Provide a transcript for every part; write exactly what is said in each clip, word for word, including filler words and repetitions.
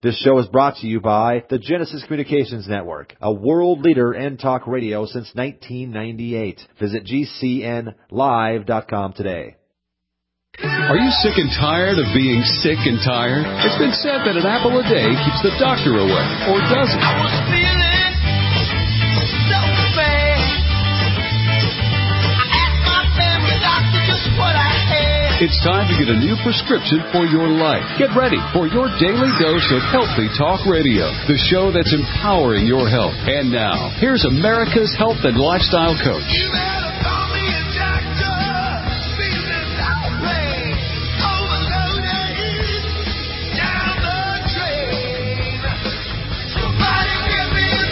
This show is brought to you by the Genesis Communications Network, a world leader in talk radio since nineteen ninety-eight. Visit G C N live dot com today. Are you sick and tired of being sick and tired? It's been said that an apple a day keeps the doctor away, or does it? I was feeling so bad. I asked my family doctor just what I had. It's time to get a new prescription for your life. Get ready for your daily dose of Healthy Talk Radio, the show that's empowering your health. And now, here's America's health and lifestyle coach. You better call me a doctor. Feeling outraged, overloaded, down the drain. Somebody give me a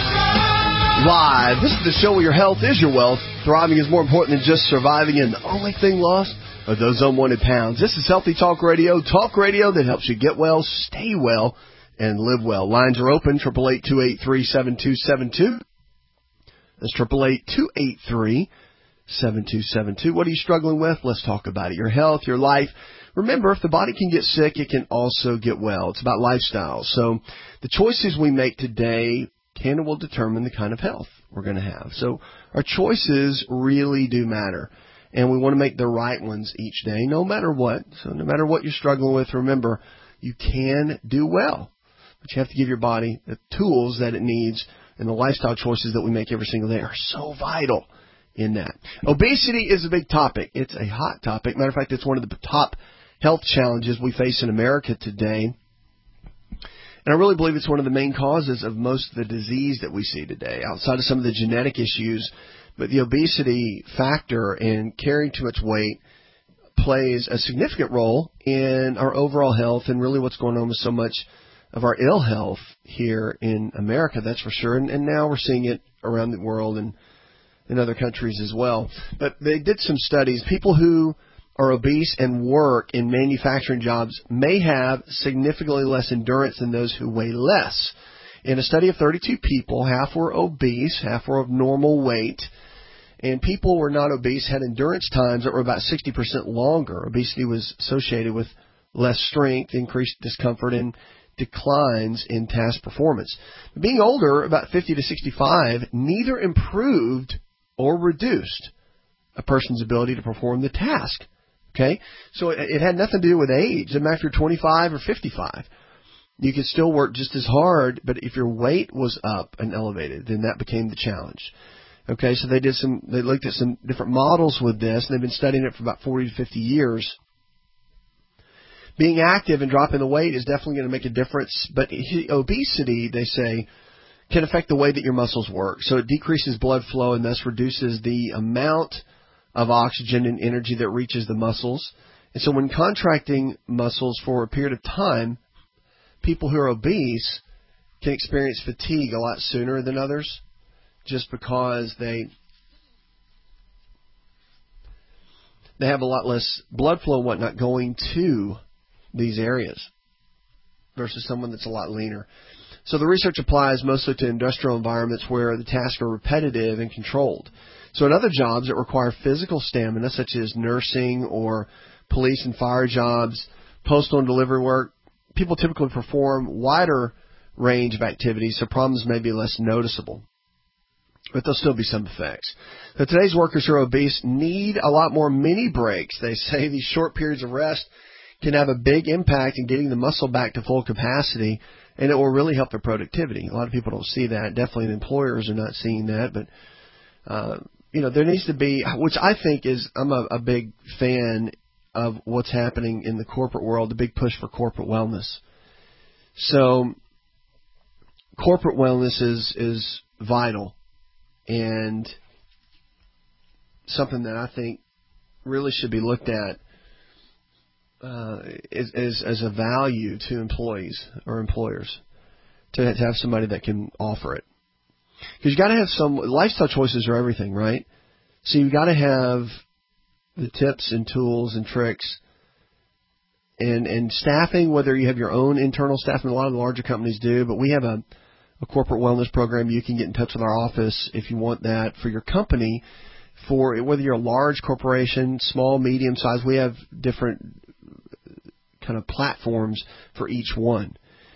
doctor. Live. This is the show where your health is your wealth. Thriving is more important than just surviving, and the only thing lost are those unwanted pounds. This is Healthy Talk Radio, talk radio that helps you get well, stay well, and live well. Lines are open, eight eight eight, two eight three, seven two seven two. That's eight eight eight, two eight three, seven two seven two. What are you struggling with? Let's talk about it. Your health, your life. Remember, if the body can get sick, it can also get well. It's about lifestyle. So the choices we make today can and will determine the kind of health we're going to have. So our choices really do matter. And we want to make the right ones each day, no matter what. So no matter what you're struggling with, remember, you can do well. But you have to give your body the tools that it needs, and the lifestyle choices that we make every single day are so vital in that. Obesity is a big topic. It's a hot topic. Matter of fact, it's one of the top health challenges we face in America today. And I really believe it's one of the main causes of most of the disease that we see today, outside of some of the genetic issues. But the obesity factor in carrying too much weight plays a significant role in our overall health and really what's going on with so much of our ill health here in America, that's for sure. And, and now we're seeing it around the world and in other countries as well. But they did some studies. People who are obese and work in manufacturing jobs may have significantly less endurance than those who weigh less. In a study of thirty-two people, half were obese, half were of normal weight, and people who were not obese had endurance times that were about sixty percent longer. Obesity was associated with less strength, increased discomfort, and declines in task performance. Being older, about fifty to sixty-five, neither improved or reduced a person's ability to perform the task. Okay? So it, it had nothing to do with age. It doesn't matter if you're twenty-five or fifty-five. You could still work just as hard, but if your weight was up and elevated, then that became the challenge. Okay, so they did some, they looked at some different models with this, and they've been studying it for about forty to fifty years. Being active and dropping the weight is definitely going to make a difference, but obesity, they say, can affect the way that your muscles work. So it decreases blood flow and thus reduces the amount of oxygen and energy that reaches the muscles. And so when contracting muscles for a period of time, people who are obese can experience fatigue a lot sooner than others just because they they have a lot less blood flow and whatnot going to these areas versus someone that's a lot leaner. So the research applies mostly to industrial environments where the tasks are repetitive and controlled. So in other jobs that require physical stamina, such as nursing or police and fire jobs, postal and delivery work, people typically perform wider range of activities, so problems may be less noticeable. But there'll still be some effects. So today's workers who are obese need a lot more mini breaks. They say these short periods of rest can have a big impact in getting the muscle back to full capacity, and it will really help their productivity. A lot of people don't see that. Definitely employers are not seeing that. But, uh, you know, there needs to be, which I think is, I'm a, a big fan of what's happening in the corporate world, the big push for corporate wellness. So corporate wellness is, is vital and something that I think really should be looked at uh, as, as, as a value to employees or employers to, to have somebody that can offer it. Because you got to have some, lifestyle choices are everything, right? So you got to have the tips and tools and tricks and, and staffing, whether you have your own internal staff, and a lot of the larger companies do, but we have a, a corporate wellness program. You can get in touch with our office if you want that for your company, for whether you're a large corporation, small, medium size. We have different kind of platforms for each one.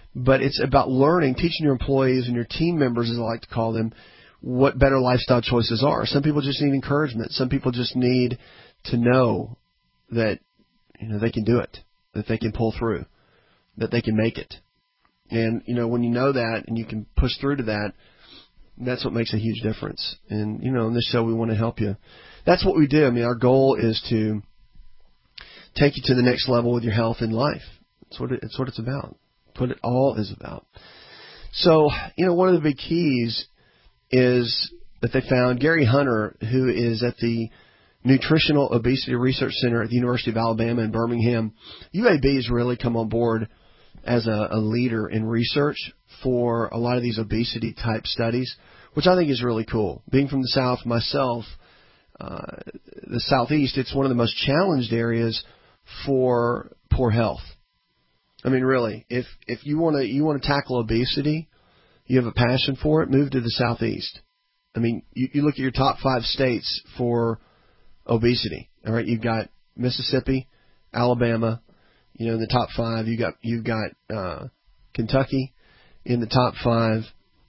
but it's about learning, teaching your employees and your team members, as I like to call them, what better lifestyle choices are. Some people just need encouragement. Some people just need to know that, you know, they can do it, that they can pull through, that they can make it. And, you know, when you know that and you can push through to that, that's what makes a huge difference. And, you know, on this show, we want to help you. That's what we do. I mean, our goal is to take you to the next level with your health and life. That's what it, it's what it's about. It's what it all is about. So, you know, one of the big keys is that they found Gary Hunter, who is at the Nutritional Obesity Research Center at the University of Alabama in Birmingham. U A B has really come on board as a, a leader in research for a lot of these obesity type studies, which I think is really cool. Being from the South myself, uh, the Southeast, it's one of the most challenged areas for poor health. I mean, really, if if you want to you want to tackle obesity, you have a passion for it, move to the Southeast. I mean, you, you look at your top five states for obesity. All right, you've got Mississippi, Alabama. You know, in the top five, you got you've got uh, Kentucky in the top five.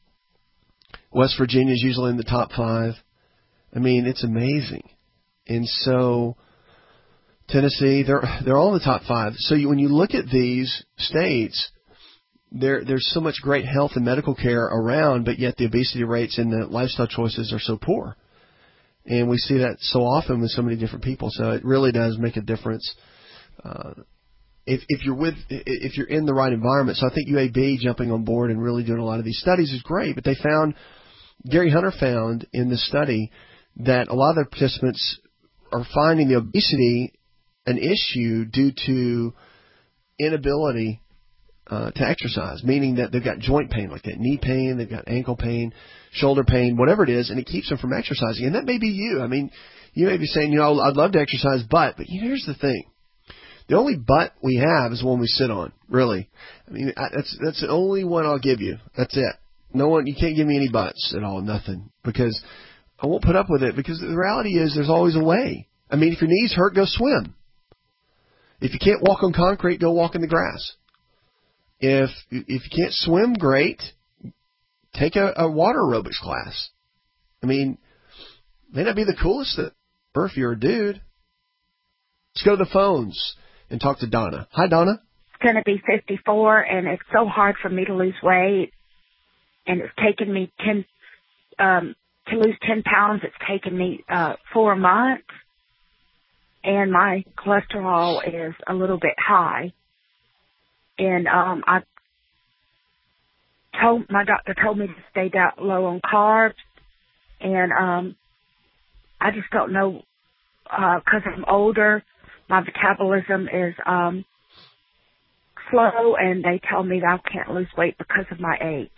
West Virginia is usually in the top five. I mean, it's amazing. And so Tennessee, they're they're all in the top five. So you, when you look at these states, there there's so much great health and medical care around, but yet the obesity rates and the lifestyle choices are so poor. And we see that so often with so many different people. So it really does make a difference. Uh, If, if you're with, if you're in the right environment. So I think U A B jumping on board and really doing a lot of these studies is great. But they found, Gary Hunter found in this study that a lot of the participants are finding the obesity an issue due to inability uh, to exercise, meaning that they've got joint pain, like that knee pain, they've got ankle pain, shoulder pain, whatever it is, and it keeps them from exercising. And that may be you. I mean, you may be saying, you know, I'd love to exercise, but, but here's the thing. The only butt we have is the one we sit on, really. I mean, I, that's that's the only one I'll give you. That's it. No one, you can't give me any butts at all, nothing, because I won't put up with it, because the reality is there's always a way. I mean, if your knees hurt, go swim. If you can't walk on concrete, go walk in the grass. If if you can't swim, great, take a, a water aerobics class. I mean, may not be the coolest that, or if you're a dude. Let's go to the phones and talk to Donna. Hi, Donna. It's going to be fifty-four, and it's so hard for me to lose weight. And it's taken me ten um, to lose ten pounds. It's taken me uh, four months, and my cholesterol is a little bit high. And um, I told my doctor told me to stay down low on carbs, and um, I just don't know because uh, I'm older. My metabolism is um, slow, and they tell me that I can't lose weight because of my age.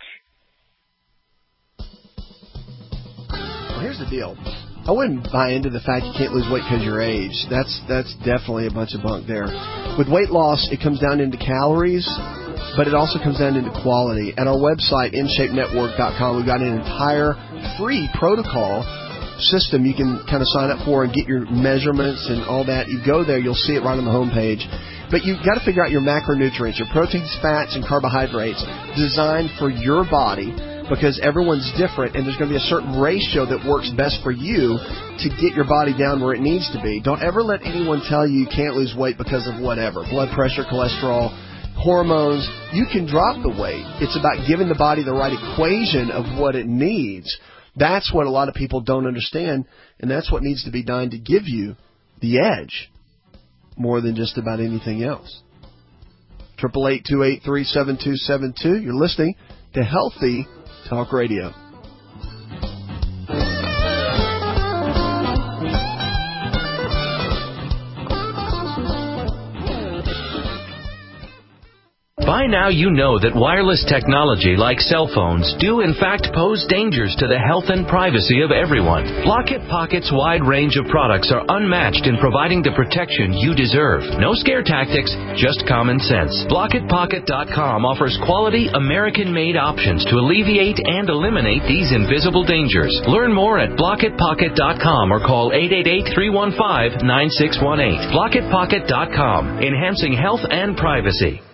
Well, here's the deal. I wouldn't buy into the fact you can't lose weight because of your age. That's that's definitely a bunch of bunk there. With weight loss, it comes down into calories, but it also comes down into quality. At our website, in shape network dot com, we've got an entire free protocol system you can kind of sign up for and get your measurements and all that. You go there, you'll see it right on the homepage. But you've got to figure out your macronutrients, your proteins, fats, and carbohydrates designed for your body, because everyone's different, and there's going to be a certain ratio that works best for you to get your body down where it needs to be. Don't ever let anyone tell you you can't lose weight because of whatever, blood pressure, cholesterol, hormones. You can drop the weight. It's about giving the body the right equation of what it needs. That's what a lot of people don't understand, and that's what needs to be done to give you the edge more than just about anything else. eight eight eight, two eight three, seven two seven two. You're listening to Healthy Talk Radio. By now you know that wireless technology like cell phones do in fact pose dangers to the health and privacy of everyone. Blockit Pocket's wide range of products are unmatched in providing the protection you deserve. No scare tactics, just common sense. Blockit Pocket dot com offers quality American-made options to alleviate and eliminate these invisible dangers. Learn more at Blockit Pocket dot com or call eight eight eight, three one five, nine six one eight. Blockit Pocket dot com, enhancing health and privacy.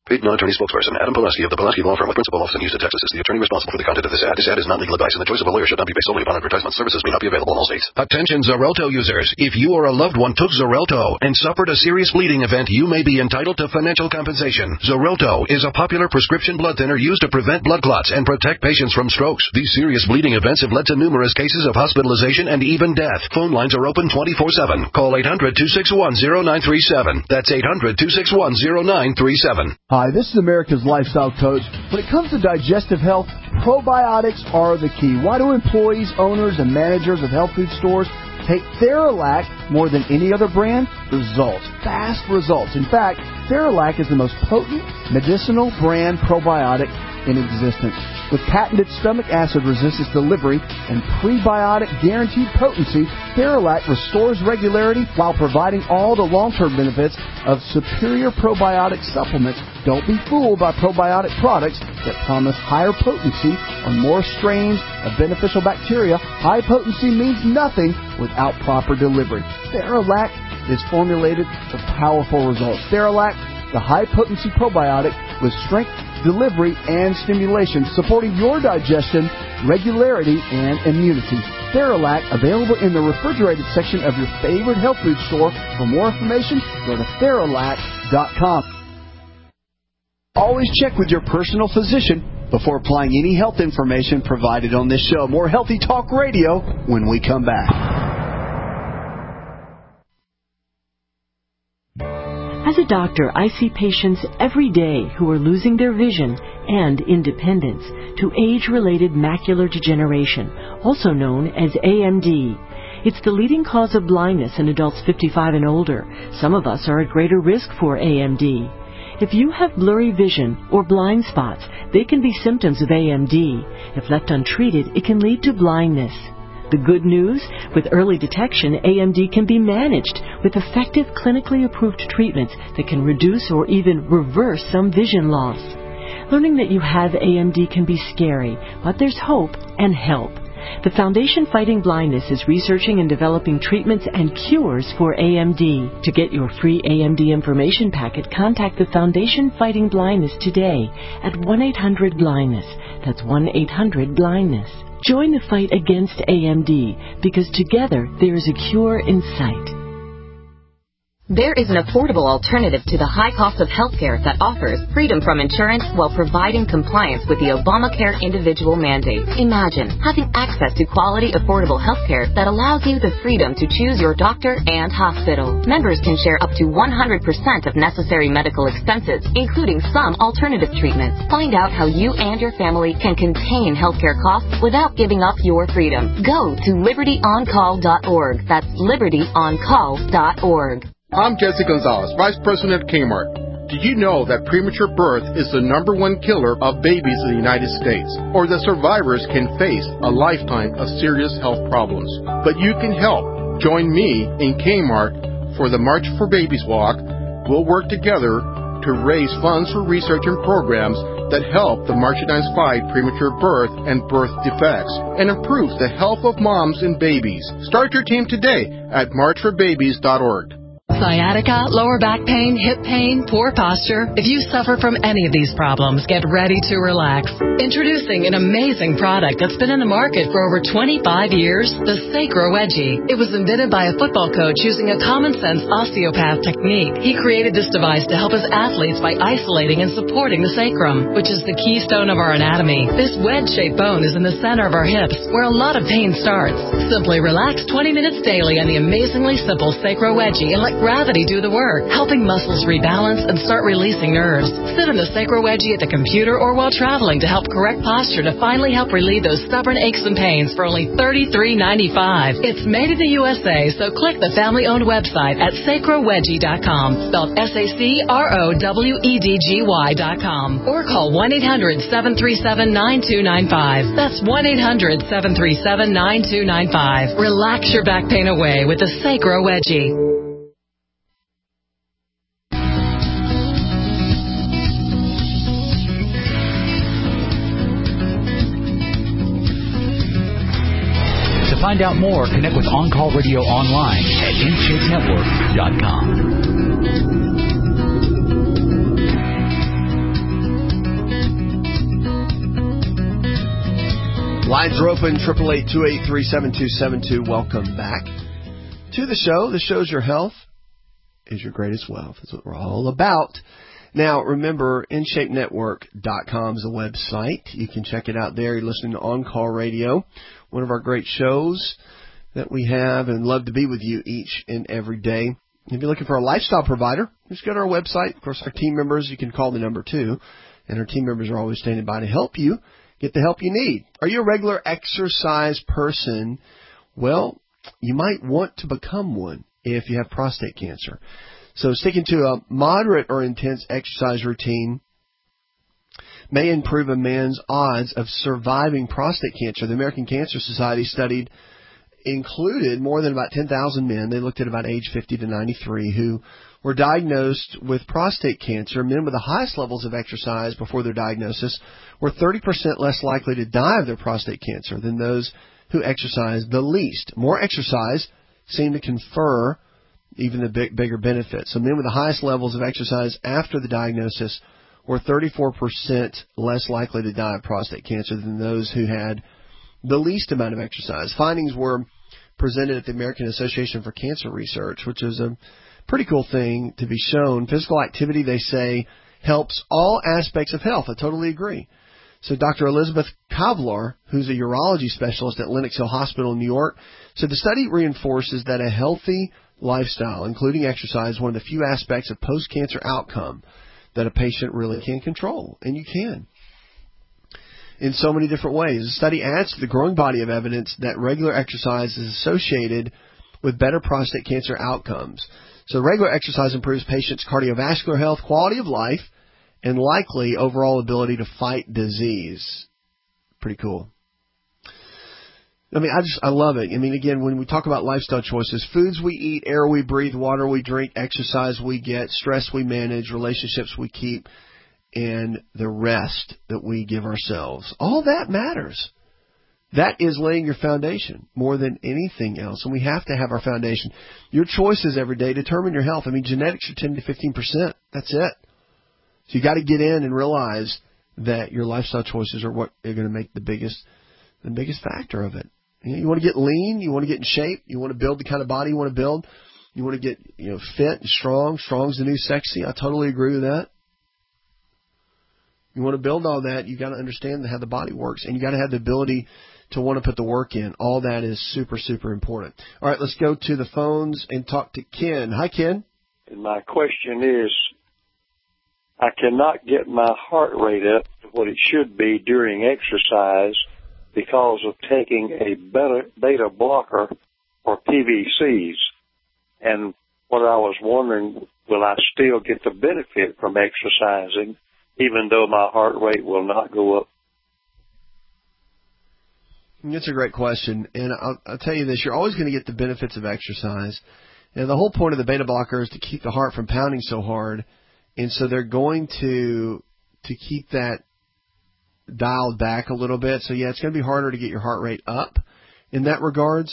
Paid non-attorney spokesperson Adam Pulaski of the Pulaski Law Firm with principal office in Houston, Texas is the attorney responsible for the content of this ad. This ad is not legal advice, and the choice of a lawyer should not be based solely upon advertisement. Services may not be available in all states. Attention Xarelto users. If you or a loved one took Xarelto and suffered a serious bleeding event, you may be entitled to financial compensation. Xarelto is a popular prescription blood thinner used to prevent blood clots and protect patients from strokes. These serious bleeding events have led to numerous cases of hospitalization and even death. Phone lines are open twenty-four seven. Call eight hundred, two six one, zero nine three seven. That's eight hundred, two six one, zero nine three seven. Hi, this is America's Lifestyle Coach. When it comes to digestive health, probiotics are the key. Why do employees, owners, and managers of health food stores take Theralac more than any other brand? Results. Fast results. In fact, Theralac is the most potent medicinal brand probiotic in existence. With patented stomach acid resistance delivery and prebiotic guaranteed potency, Theralac restores regularity while providing all the long-term benefits of superior probiotic supplements. Don't be fooled by probiotic products that promise higher potency or more strains of beneficial bacteria. High potency means nothing without proper delivery. Theralac is formulated for powerful results. Theralac, the high-potency probiotic with strength, delivery, and stimulation, supporting your digestion, regularity, and immunity. Theralac, available in the refrigerated section of your favorite health food store. For more information, go to Theralac dot com. Always check with your personal physician before applying any health information provided on this show. More Healthy Talk Radio when we come back. As a doctor, I see patients every day who are losing their vision and independence to age-related macular degeneration, also known as A M D. It's the leading cause of blindness in adults fifty-five and older. Some of us are at greater risk for A M D. If you have blurry vision or blind spots, they can be symptoms of A M D. If left untreated, it can lead to blindness. The good news, with early detection, A M D can be managed with effective clinically approved treatments that can reduce or even reverse some vision loss. Learning that you have A M D can be scary, but there's hope and help. The Foundation Fighting Blindness is researching and developing treatments and cures for A M D. To get your free A M D information packet, contact the Foundation Fighting Blindness today at one eight hundred blindness. That's one eight hundred blindness. Join the fight against A M D, because together there is a cure in sight. There is an affordable alternative to the high cost of health care that offers freedom from insurance while providing compliance with the Obamacare individual mandate. Imagine having access to quality, affordable health care that allows you the freedom to choose your doctor and hospital. Members can share up to one hundred percent of necessary medical expenses, including some alternative treatments. Find out how you and your family can contain healthcare costs without giving up your freedom. Go to liberty on call dot org. That's liberty on call dot org. I'm Jesse Gonzalez, Vice President at Kmart. Did you know that premature birth is the number one killer of babies in the United States, or that survivors can face a lifetime of serious health problems? But you can help. Join me in Kmart for the March for Babies Walk. We'll work together to raise funds for research and programs that help the marginalized fight premature birth and birth defects and improve the health of moms and babies. Start your team today at march for babies dot org. Sciatica, lower back pain, hip pain, poor posture. If you suffer from any of these problems, get ready to relax. Introducing an amazing product that's been in the market for over twenty-five years, the Sacro Wedgie. It was invented by a football coach using a common-sense osteopath technique. He created this device to help his athletes by isolating and supporting the sacrum, which is the keystone of our anatomy. This wedge-shaped bone is in the center of our hips, where a lot of pain starts. Simply relax twenty minutes daily on the amazingly simple Sacro Wedgie and let gravity do the work, helping muscles rebalance and start releasing nerves. Sit in the Sacro Wedgie at the computer or while traveling to help correct posture to finally help relieve those stubborn aches and pains for only thirty-three ninety-five. It's made in the U S A, so click the family-owned website at sacro wedgie dot com, spelled S A C R O W E D G Y dot com, or call one eight hundred, seven three seven, nine two nine five. That's one eight hundred, seven three seven, nine two nine five. Relax your back pain away with the Sacro Wedgie. To find out more, connect with On Call Radio online at in shape network dot com. Lines are open, eight eight eight, two eight three, seven two seven two. Welcome back to the show. The show's Your Health is Your Greatest Wealth. That's what we're all about. Now, remember, in shape network dot com is the website. You can check it out there. You're listening to On Call Radio, one of our great shows that we have and love to be with you each and every day. If you're looking for a lifestyle provider, just go to our website. Of course, our team members, you can call the number too, and our team members are always standing by to help you get the help you need. Are you a regular exercise person? Well, you might want to become one if you have prostate cancer. So sticking to a moderate or intense exercise routine may improve a man's odds of surviving prostate cancer. The American Cancer Society studied included more than about ten thousand men. They looked at about age fifty to ninety-three who were diagnosed with prostate cancer. Men with the highest levels of exercise before their diagnosis were thirty percent less likely to die of their prostate cancer than those who exercised the least. More exercise seemed to confer even the big, bigger benefits. So men with the highest levels of exercise after the diagnosis were thirty-four percent less likely to die of prostate cancer than those who had the least amount of exercise. Findings were presented at the American Association for Cancer Research, which is a pretty cool thing to be shown. Physical activity, they say, helps all aspects of health. I totally agree. So Doctor Elizabeth Kavlar, who's a urology specialist at Lenox Hill Hospital in New York, said the study reinforces that a healthy lifestyle, including exercise, is one of the few aspects of post-cancer outcome that a patient really can control. And you can, in so many different ways. The study adds to the growing body of evidence that regular exercise is associated with better prostate cancer outcomes. So regular exercise improves patients' cardiovascular health, quality of life, and likely overall ability to fight disease. Pretty cool. I mean, I just, I love it. I mean, again, when we talk about lifestyle choices, foods we eat, air we breathe, water we drink, exercise we get, stress we manage, relationships we keep, and the rest that we give ourselves. All that matters. That is laying your foundation more than anything else. And we have to have our foundation. Your choices every day determine your health. I mean, genetics are ten to fifteen percent. That's it. So you got to get in and realize that your lifestyle choices are what are going to make the biggest, the biggest factor of it. You know, you want to get lean, you want to get in shape, you want to build the kind of body you want to build, you want to get, you know, fit and strong. Strong's the new sexy. I totally agree with that. You want to build all that, you got to understand how the body works, and you got to have the ability to want to put the work in. All that is super, super important. All right, let's go to the phones and talk to Ken. Hi, Ken. And my question is, I cannot get my heart rate up to what it should be during exercise because of taking a beta, beta blocker or P V Cs. And what I was wondering, will I still get the benefit from exercising even though my heart rate will not go up? That's a great question. And I'll, I'll tell you this, you're always going to get the benefits of exercise. And the whole point of the beta blocker is to keep the heart from pounding so hard. And so they're going to to keep that dialed back a little bit. So, yeah, it's going to be harder to get your heart rate up in that regards.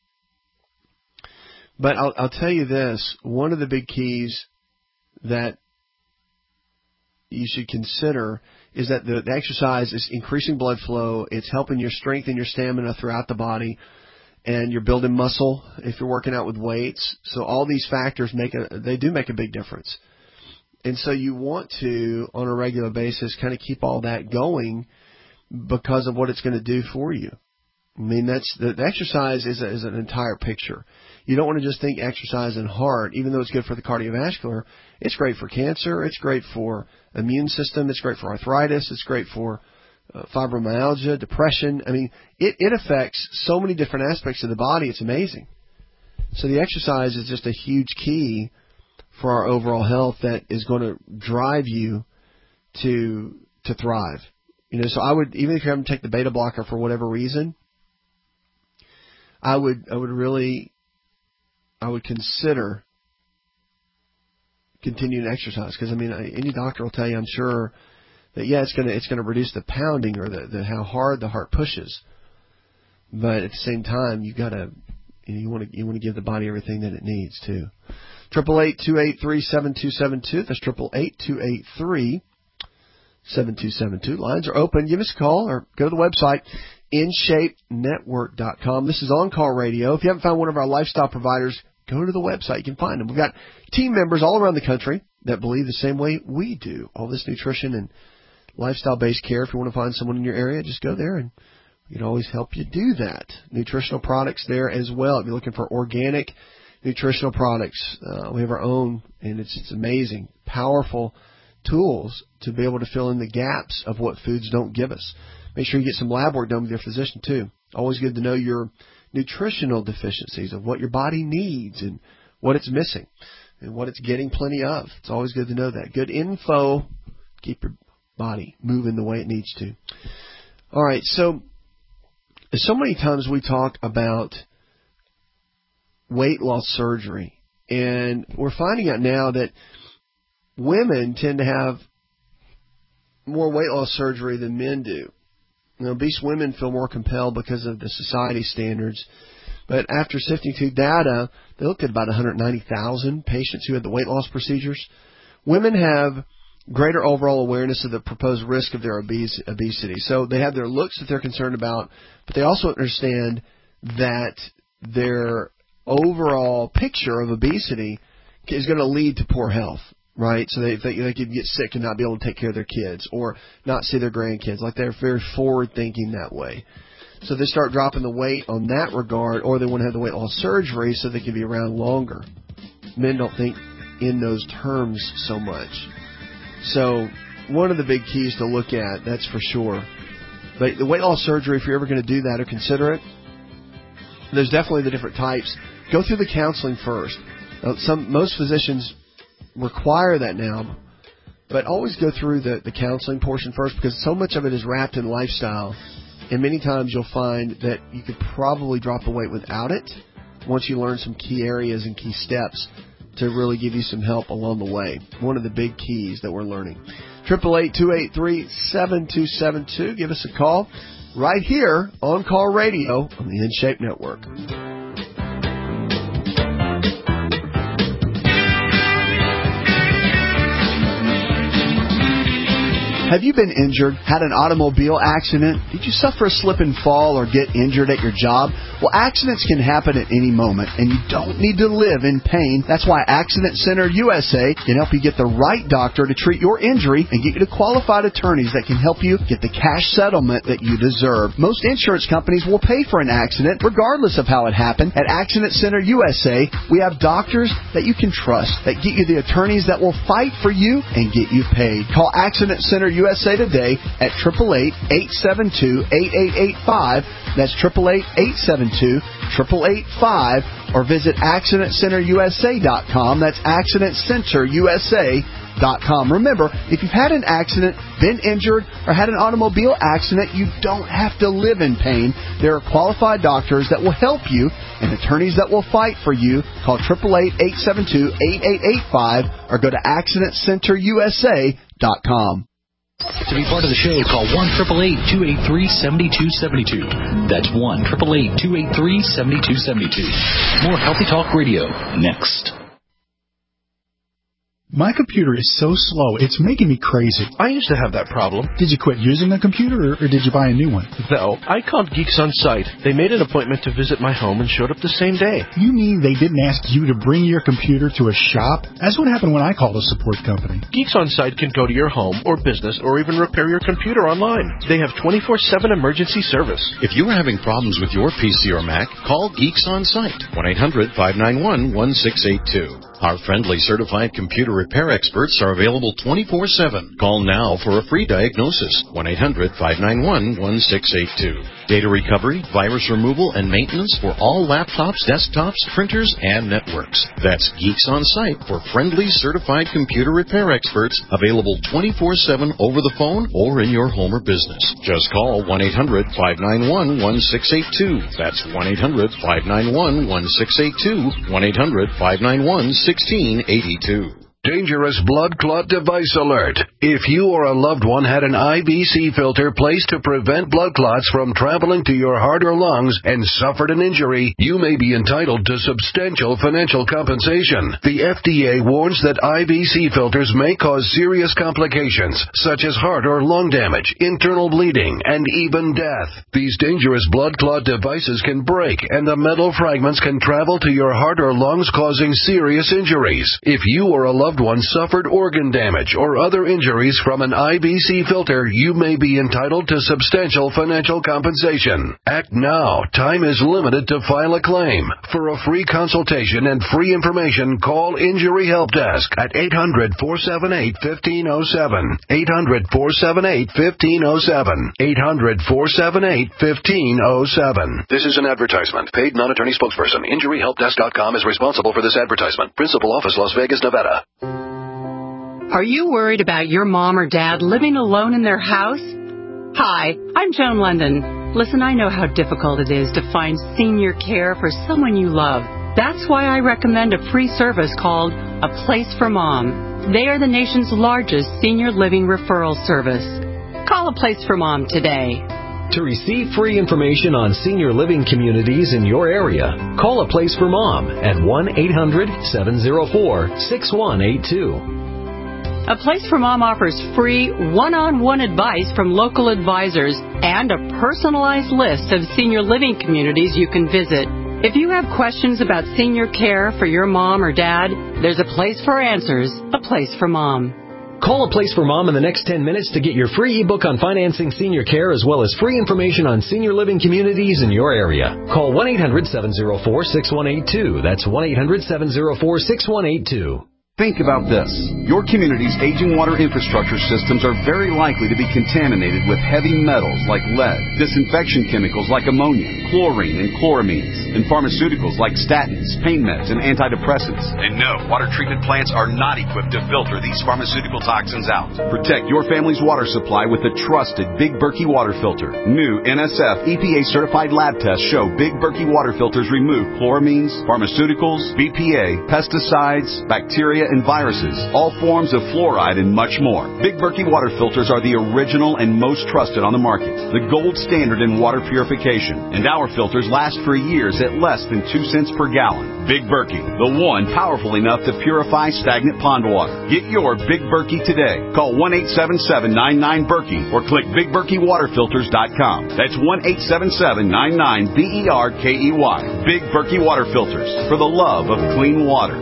But I'll, I'll tell you this, one of the big keys that you should consider is that the, the exercise is increasing blood flow. It's helping your strength and your stamina throughout the body, and you're building muscle if you're working out with weights. So all these factors make a, they do make a big difference. And so you want to, on a regular basis, kind of keep all that going because of what it's going to do for you. I mean, that's the, the exercise is, a, is an entire picture. You don't want to just think exercise and heart, even though it's good for the cardiovascular. It's great for cancer. It's great for immune system. It's great for arthritis. It's great for uh, fibromyalgia, depression. I mean, it, it affects so many different aspects of the body. It's amazing. So the exercise is just a huge key for our overall health that is going to drive you to to thrive. You know, so I would, even if you're having to take the beta blocker for whatever reason, I would I would really I would consider continuing to exercise, because I mean, any doctor will tell you, I'm sure, that yeah, it's gonna it's gonna reduce the pounding or the, the how hard the heart pushes, but at the same time, you gotta you, know, you want to you want to give the body everything that it needs too. Triple eight two eight three seven two seven two. That's triple eight two eight three seven two seven two. Lines are open. Give us a call or go to the website in shape network dot com. This is On-Call Radio. If you haven't found one of our lifestyle providers, go to the website. You can find them. We've got team members all around the country that believe the same way we do. All this nutrition and lifestyle-based care. If you want to find someone in your area, just go there and we can always help you do that. Nutritional products there as well. If you're looking for organic nutritional products, uh, we have our own, and it's, it's amazing, powerful tools to be able to fill in the gaps of what foods don't give us. Make sure you get some lab work done with your physician, too. Always good to know your nutritional deficiencies of what your body needs and what it's missing and what it's getting plenty of. It's always good to know that. Good info. Keep your body moving the way it needs to. All right, so so many times we talk about weight loss surgery, and we're finding out now that women tend to have more weight loss surgery than men do. You know, obese women feel more compelled because of the society standards. But after sifting through data, they looked at about one hundred ninety thousand patients who had the weight loss procedures. Women have greater overall awareness of the proposed risk of their obese, obesity. So they have their looks that they're concerned about, but they also understand that their overall picture of obesity is going to lead to poor health. Right, so they, they they could get sick and not be able to take care of their kids or not see their grandkids. Like they're very forward thinking that way. So they start dropping the weight on that regard, or they want to have the weight loss surgery so they can be around longer. Men don't think in those terms so much. So one of the big keys to look at, that's for sure. But the weight loss surgery, if you're ever going to do that or consider it, there's definitely the different types. Go through the counseling first. Uh, some most physicians require that now, but always go through the, the counseling portion first, because so much of it is wrapped in lifestyle, and many times you'll find that you could probably drop the weight without it once you learn some key areas and key steps to really give you some help along the way. One of the big keys that we're learning. eight eight eight, two eight three, seven two seven two. Give us a call right here on Call Radio on the In Shape Network. Have you been injured, had an automobile accident? Did you suffer a slip and fall or get injured at your job? Well, accidents can happen at any moment, and you don't need to live in pain. That's why Accident Center U S A can help you get the right doctor to treat your injury and get you to qualified attorneys that can help you get the cash settlement that you deserve. Most insurance companies will pay for an accident regardless of how it happened. At Accident Center U S A, we have doctors that you can trust, that get you the attorneys that will fight for you and get you paid. Call Accident Center U S A today at eight eight eight, eight seven two, eight eight eight five. That's eight eight eight, eight seven two, eight eight eight five. Or visit accident center U S A dot com. That's accident center U S A dot com. Remember, if you've had an accident, been injured, or had an automobile accident, you don't have to live in pain. There are qualified doctors that will help you and attorneys that will fight for you. Call eight eight eight, eight seven two, eight eight eight five or go to accident center U S A dot com. To be part of the show, call one eight eight eight, two eight three, seven two seven two. That's one eight eight eight, two eight three, seven two seven two. More Healthy Talk Radio next. My computer is so slow, it's making me crazy. I used to have that problem. Did you quit using the computer, or, or did you buy a new one? No, I called Geeks On Site. They made an appointment to visit my home and showed up the same day. You mean they didn't ask you to bring your computer to a shop? That's what happened when I called a support company. Geeks On Site can go to your home or business or even repair your computer online. They have twenty-four seven emergency service. If you are having problems with your P C or Mac, call Geeks On Site, one eight hundred, five nine one, one six eight two. Our friendly certified computer repair experts are available twenty-four seven. Call now for a free diagnosis, one eight hundred, five nine one, one six eight two. Data recovery, virus removal, and maintenance for all laptops, desktops, printers, and networks. That's Geeks On Site for friendly certified computer repair experts, available twenty-four seven over the phone or in your home or business. Just call one eight hundred, five nine one, one six eight two. That's one eight hundred, five nine one, one six eight two, one eight hundred, five nine one, one six eight two. Dangerous blood clot device alert. If you or a loved one had an I B C filter placed to prevent blood clots from traveling to your heart or lungs and suffered an injury, you may be entitled to substantial financial compensation. The F D A warns that I B C filters may cause serious complications, such as heart or lung damage, internal bleeding, and even death. These dangerous blood clot devices can break, and the metal fragments can travel to your heart or lungs, causing serious injuries. If you or a loved one suffered organ damage or other injuries from an I B C filter, you may be entitled to substantial financial compensation. Act now. Time is limited to file a claim. For a free consultation and free information, call Injury Help Desk at eight hundred, four seven eight, one five zero seven. eight hundred, four seven eight, one five zero seven. eight hundred, four seven eight, one five zero seven. This is an advertisement. Paid non-attorney spokesperson. Injury Help Desk dot com is responsible for this advertisement. Principal office, Las Vegas, Nevada. Are you worried about your mom or dad living alone in their house? Hi, I'm Joan London. Listen, I know how difficult it is to find senior care for someone you love. That's why I recommend a free service called A Place for Mom. They are the nation's largest senior living referral service. Call A Place for Mom today. To receive free information on senior living communities in your area, call A Place for Mom at one eight hundred, seven oh four, six one eight two. A Place for Mom offers free one-on-one advice from local advisors and a personalized list of senior living communities you can visit. If you have questions about senior care for your mom or dad, there's a place for answers, A Place for Mom. Call A Place for Mom in the next ten minutes to get your free ebook on financing senior care as well as free information on senior living communities in your area. Call one eight hundred, seven oh four, six one eight two. That's one eight hundred, seven oh four, six one eight two. Think about this. Your community's aging water infrastructure systems are very likely to be contaminated with heavy metals like lead, disinfection chemicals like ammonia, chlorine, and chloramines, and pharmaceuticals like statins, pain meds, and antidepressants. And no, water treatment plants are not equipped to filter these pharmaceutical toxins out. Protect your family's water supply with the trusted Big Berkey water filter. New N S F E P A-certified lab tests show Big Berkey water filters remove chloramines, pharmaceuticals, B P A, pesticides, bacteria, and viruses, all forms of fluoride, and much more. Big Berkey water filters are the original and most trusted on the market, the gold standard in water purification, and our filters last for years at less than two cents per gallon. Big Berkey, the one powerful enough to purify stagnant pond water. Get your Big Berkey today. Call one eight seven seven, nine nine, Berkey or click big berkey water filters dot com. That's one eight seven seven, nine nine, B E R K E Y. Big Berkey water filters, for the love of clean water.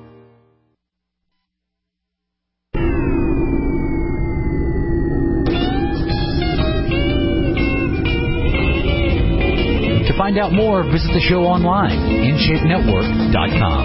To find out more, visit the show online, in shape network dot com.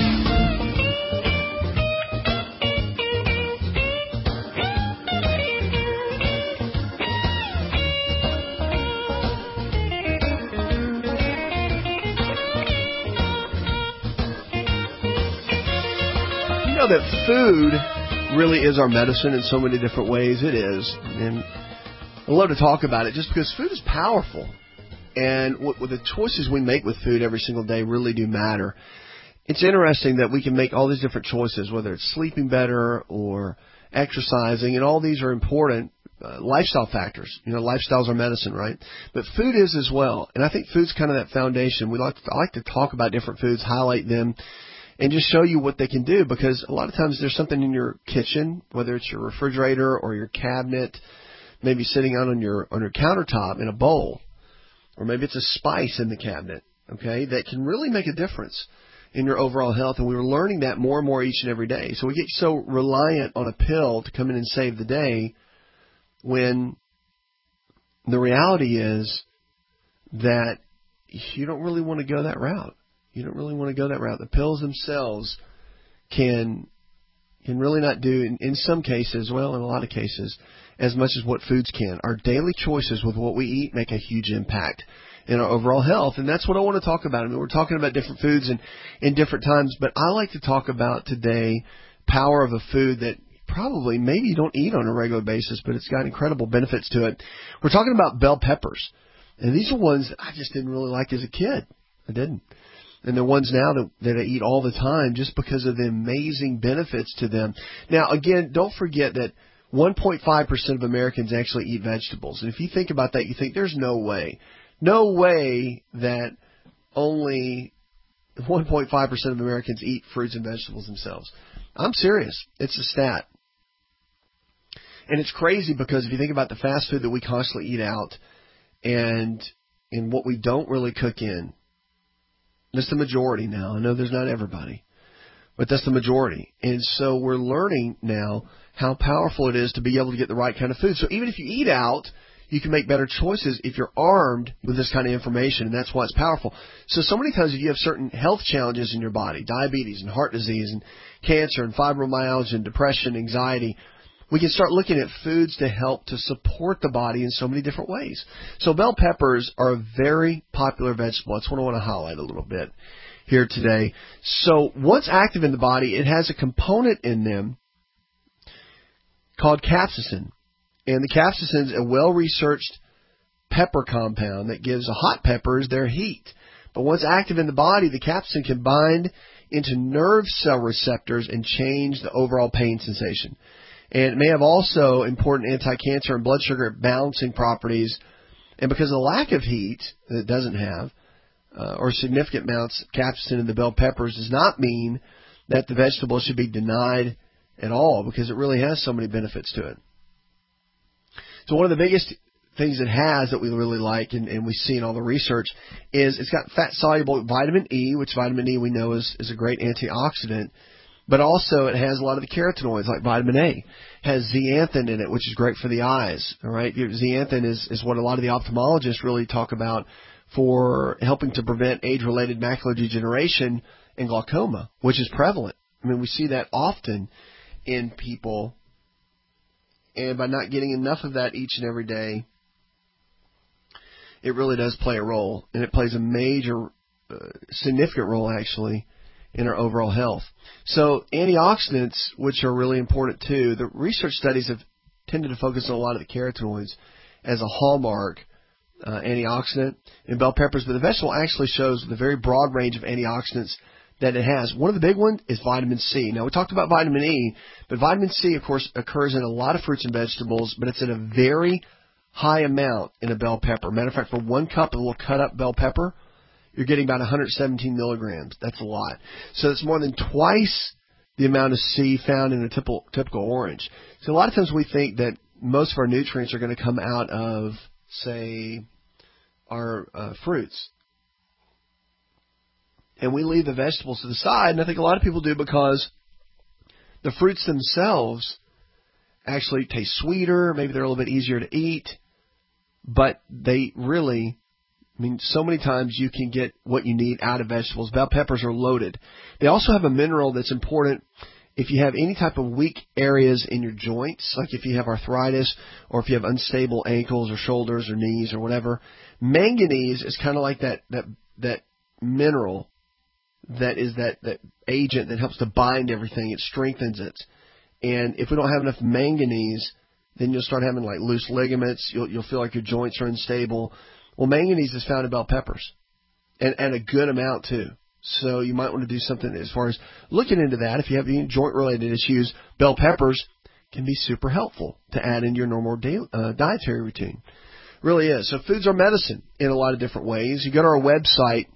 You know that food really is our medicine in so many different ways. It is. And I love to talk about it just because food is powerful. And what, what the choices we make with food every single day really do matter. It's interesting that we can make all these different choices, whether it's sleeping better or exercising, and all these are important uh, lifestyle factors. You know, lifestyles are medicine, right? But food is as well. And I think food's kind of that foundation. We like to, I like to talk about different foods, highlight them, and just show you what they can do, because a lot of times there's something in your kitchen, whether it's your refrigerator or your cabinet, maybe sitting out on your on your countertop in a bowl. Or maybe it's a spice in the cabinet, okay, that can really make a difference in your overall health. And we were learning that more and more each and every day. So we get so reliant on a pill to come in and save the day, when the reality is that you don't really want to go that route. You don't really want to go that route. The pills themselves can can really not do, in, in some cases, well, in a lot of cases, as much as what foods can. Our daily choices with what we eat make a huge impact in our overall health, and that's what I want to talk about. I mean, we're talking about different foods and in different times, but I like to talk about today power of a food that probably maybe you don't eat on a regular basis, but it's got incredible benefits to it. We're talking about bell peppers, and these are ones that I just didn't really like as a kid. I didn't. And they're ones now that, that I eat all the time just because of the amazing benefits to them. Now, again, don't forget that one point five percent of Americans actually eat vegetables. And if you think about that, you think there's no way. No way that only one point five percent of Americans eat fruits and vegetables themselves. I'm serious. It's a stat. And it's crazy because if you think about the fast food that we constantly eat out and and what we don't really cook in, that's the majority now. I know there's not everybody, but that's the majority. And so we're learning now how powerful it is to be able to get the right kind of food. So even if you eat out, you can make better choices if you're armed with this kind of information, and that's why it's powerful. So, so many times if you have certain health challenges in your body, diabetes and heart disease and cancer and fibromyalgia and depression, anxiety, we can start looking at foods to help to support the body in so many different ways. So bell peppers are a very popular vegetable. That's what I want to highlight a little bit here today. So once active in the body, it has a component in them called capsaicin. And the capsaicin is a well-researched pepper compound that gives the hot peppers their heat. But once active in the body, the capsaicin can bind into nerve cell receptors and change the overall pain sensation. And it may have also important anti-cancer and blood sugar balancing properties. And because of the lack of heat that it doesn't have, uh, or significant amounts of capsaicin in the bell peppers, does not mean that the vegetable should be denied at all, because it really has so many benefits to it. So one of the biggest things it has that we really like, and, and we see in all the research, is it's got fat-soluble vitamin E, which vitamin E we know is, is a great antioxidant. But also it has a lot of the carotenoids, like vitamin A. It has zeaxanthin in it, which is great for the eyes. All right, zeaxanthin is, is what a lot of the ophthalmologists really talk about for helping to prevent age-related macular degeneration and glaucoma, which is prevalent. I mean, we see that often in people, and by not getting enough of that each and every day, it really does play a role, and it plays a major, uh, significant role, actually, in our overall health. So antioxidants, which are really important too, the research studies have tended to focus on a lot of the carotenoids as a hallmark uh, antioxidant in bell peppers, but the vegetable actually shows the very broad range of antioxidants that it has. One of the big ones is vitamin C. Now, we talked about vitamin E, but vitamin C, of course, occurs in a lot of fruits and vegetables, but it's in a very high amount in a bell pepper. Matter of fact, for one cup of a little cut-up bell pepper, you're getting about one hundred seventeen milligrams. That's a lot. So it's more than twice the amount of C found in a typical, typical orange. So a lot of times we think that most of our nutrients are going to come out of, say, our uh, fruits. And we leave the vegetables to the side, and I think a lot of people do because the fruits themselves actually taste sweeter, maybe they're a little bit easier to eat, but they really... I mean, so many times you can get what you need out of vegetables. Bell peppers are loaded. They also have a mineral that's important if you have any type of weak areas in your joints, like if you have arthritis or if you have unstable ankles or shoulders or knees or whatever. Manganese is kind of like that, that, that mineral that is that, that agent that helps to bind everything. It strengthens it. And if we don't have enough manganese, then you'll start having like loose ligaments. You'll, you'll feel like your joints are unstable. Well, manganese is found in bell peppers, and, and a good amount, too. So you might want to do something as far as looking into that. If you have any joint-related issues, bell peppers can be super helpful to add in your normal daily, uh, dietary routine. Really is. So foods are medicine in a lot of different ways. You go to our website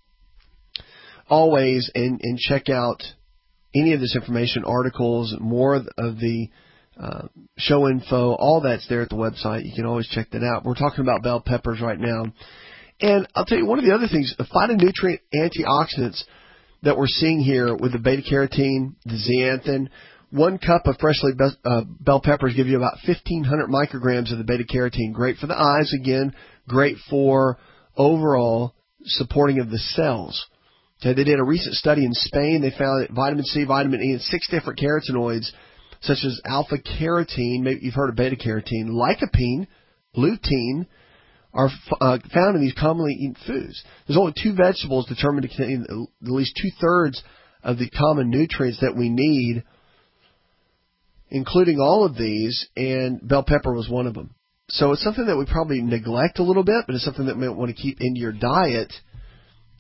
always and, and check out any of this information, articles, more of the Uh, show info, all that's there at the website. You can always check that out. We're talking about bell peppers right now. And I'll tell you, one of the other things, the phytonutrient antioxidants that we're seeing here with the beta-carotene, the zeaxanthin, one cup of freshly be- uh, bell peppers give you about fifteen hundred micrograms of the beta-carotene. Great for the eyes, again, great for overall supporting of the cells. Okay, they did a recent study in Spain. They found that vitamin C, vitamin E, and six different carotenoids such as alpha-carotene, maybe you've heard of beta-carotene, lycopene, lutein, are uh, found in these commonly eaten foods. There's only two vegetables determined to contain at least two-thirds of the common nutrients that we need, including all of these, and bell pepper was one of them. So it's something that we probably neglect a little bit, but it's something that we might want to keep into your diet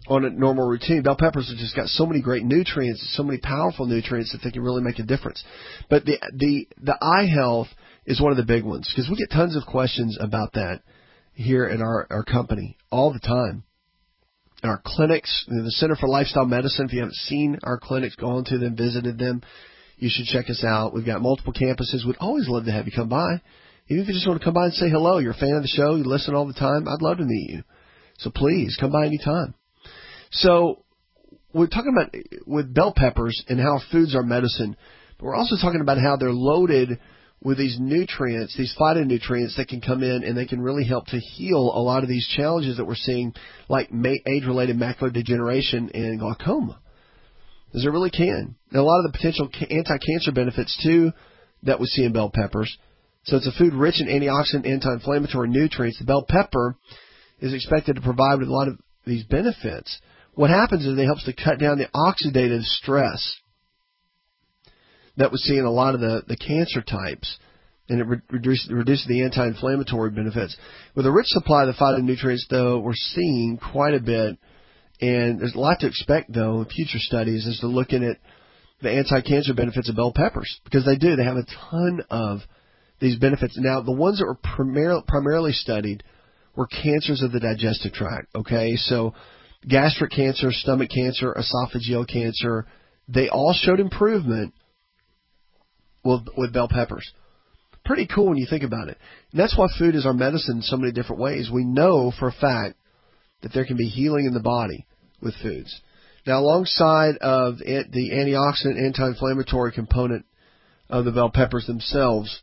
on a normal routine. Bell peppers have just got so many great nutrients, so many powerful nutrients that they can really make a difference. But the the the eye health is one of the big ones, because we get tons of questions about that here at our, our company all the time. In our clinics, the Center for Lifestyle Medicine, if you haven't seen our clinics, gone to them, visited them, you should check us out. We've got multiple campuses. We'd always love to have you come by. Even if you just want to come by and say hello, you're a fan of the show, you listen all the time, I'd love to meet you. So please, come by anytime. So we're talking about with bell peppers and how foods are medicine, but we're also talking about how they're loaded with these nutrients, these phytonutrients that can come in and they can really help to heal a lot of these challenges that we're seeing, like age-related macular degeneration and glaucoma. Because it really can. And a lot of the potential anti-cancer benefits, too, that we see in bell peppers. So it's a food rich in antioxidant, anti-inflammatory nutrients. The bell pepper is expected to provide with a lot of these benefits. What happens is it helps to cut down the oxidative stress that we see in a lot of the, the cancer types, and it re- reduces, reduces the anti-inflammatory benefits. With a rich supply of the phytonutrients, though, we're seeing quite a bit, and there's a lot to expect, though, in future studies as to looking at the anti-cancer benefits of bell peppers, because they do. They have a ton of these benefits. Now, the ones that were primar- primarily studied were cancers of the digestive tract, okay? So gastric cancer, stomach cancer, esophageal cancer, they all showed improvement with, with bell peppers. Pretty cool when you think about it. And that's why food is our medicine in so many different ways. We know for a fact that there can be healing in the body with foods. Now, alongside of it, the antioxidant, anti-inflammatory component of the bell peppers themselves